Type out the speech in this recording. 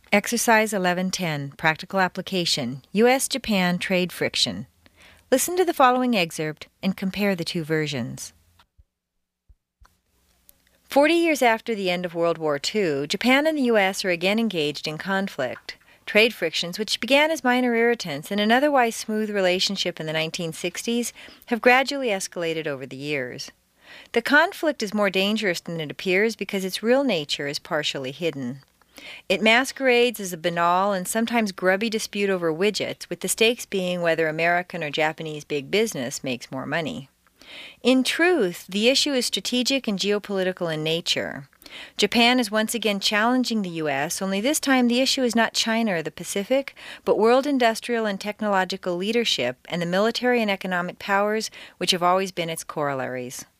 Exercise 1110, Practical Application, U.S.-Japan Trade Friction. Listen to the following excerpt and compare the two versions. 40 years after the end of World War II, Japan and the U.S. are again engaged in conflict. Trade frictions, which began as minor irritants in an otherwise smooth relationship in the 1960s, have gradually escalated over the years. The conflict is more dangerous than it appears because its real nature is partially hidden. It masquerades as a banal and sometimes grubby dispute over widgets, with the stakes being whether American or Japanese big business makes more money. In truth, the issue is strategic and geopolitical in nature. Japan is once again challenging the U.S., only this time the issue is not China or the Pacific, but world industrial and technological leadership and the military and economic powers which have always been its corollaries.